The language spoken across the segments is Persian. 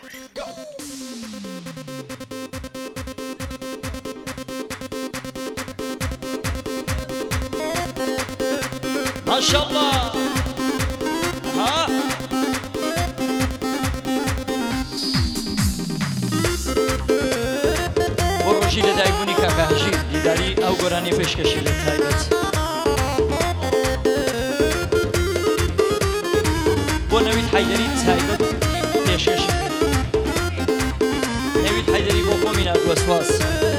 ما شاء الله. ها بروجي لدايبوني كاكاهجي لداري او قراني بشكشي للتايبت بو نويد حيدري تايبت بشكشي نويد حيدري بو قومينات وسواس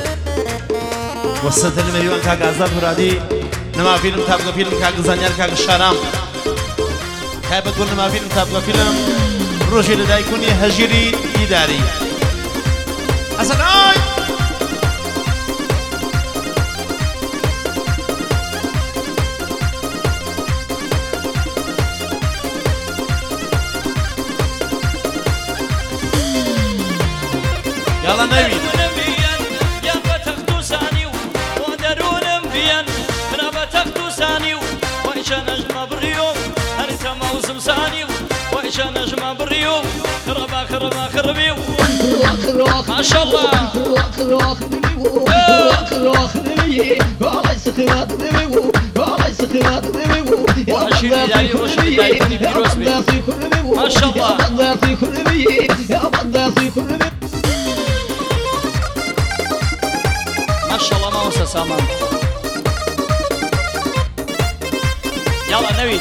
وسط المليون كاك عزاب مرادي نما فيلم تابقى فيلم كاك زانيار كاك شارام هاي بتقول نما فيلم تابقى فيلم روجي لدايكوني هجيري إداري حسن آي يلا نبي وإيش نجمة بالريوم خربا خربا خربيو ما شاء الله ما شاء الله ما شاء الله ما وصل سامان يلا نبي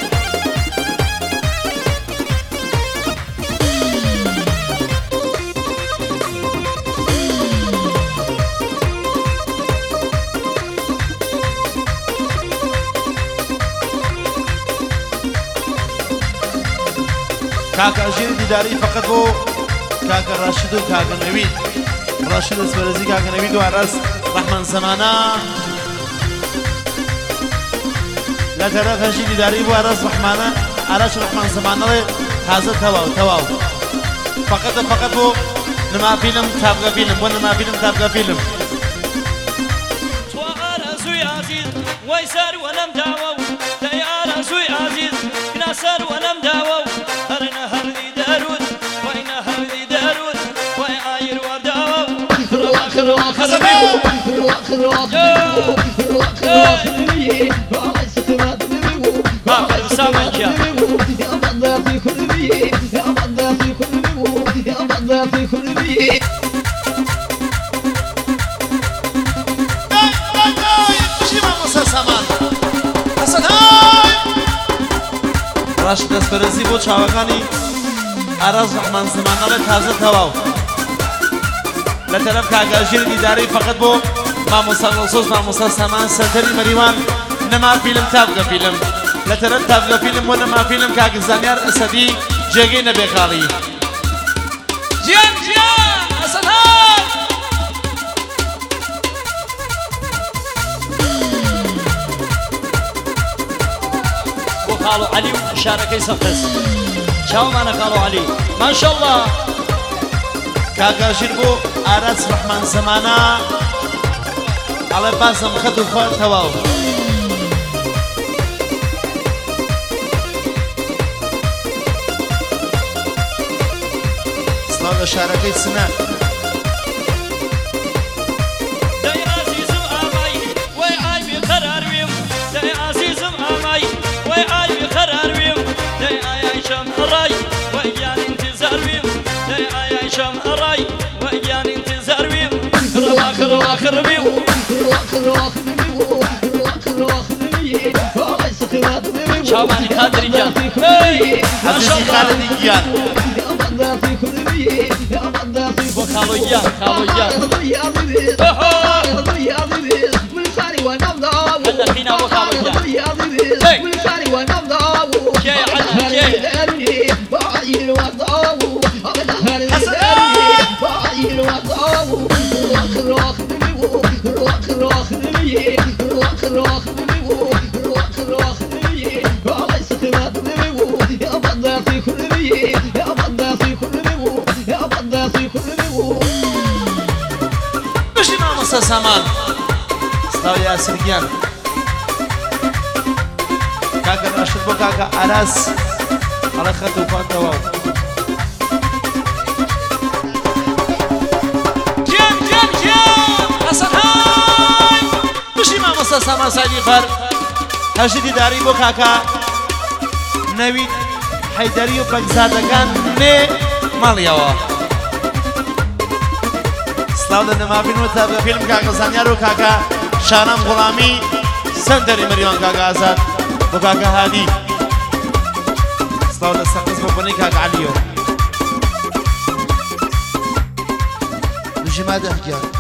كاكا أجير ديداري فقط هو كاكا راشد وكاكا نويد راشد اسبرزي كاكا نويد وعرس رحمن زمانا لا ترى فاشي ديداري وعرس رحمانا عرس رحمن زمانا هذا تواو فقط هو نما فيلم تابقى فيلم ونما فيلم تابقى فيلم توارزوي عزيز ويسار ولم دعوو تيارزوي عزيز كناسر ولم دعوو راشد اسبرزی بود چاوکانی عرض رحمن زمانه تازه تواو لطرف کاغاجیر دیداری فقط بو ماموسا نصوص ماموسا سامان سنتری مریوان نما فیلم تابقى فیلم لطرف تابقى فیلم و نما فیلم کاغ زانیار اسدی جگی نبی خالی جیان اسد های بو خالو علي شاركي سقس شاو معنا خالو علي ما شاء الله کاغاجیر بو عرض رحمن زمانه على باسم خدو خوار تواو صلاة شاركي سنة داي عزيزم آماي وي آي بقرار ويم داي عزيزم آماي وي آي بقرار ويم داي آي شام الراي وإيان انتظار ويم داي آي شام الراي وإيان انتظار ويم خروا ويم شاوماني خالد جان عزيزي خالد جان خالو جان هلا فينا ابو خالو جان جاي عنا جاي سامان استوى ياسر جان كاكا راشد بو كاكا عرس على خط وفات تواو سامان سایدی خەر هەژیری داری بۆ کاکا نەوید حەیدەری و بەگزادەکان نێ ماڵیەوە سلااو لە نەمابین و تابگە فیلم کاکە زانیار و کاکە شارام غوڵامی سەندەری مریۆن کاکە ئازاد بۆ کاکە هادی سلااو لە سەقز بۆ بنەی کاکە عەلیۆ دوژی مادە گیان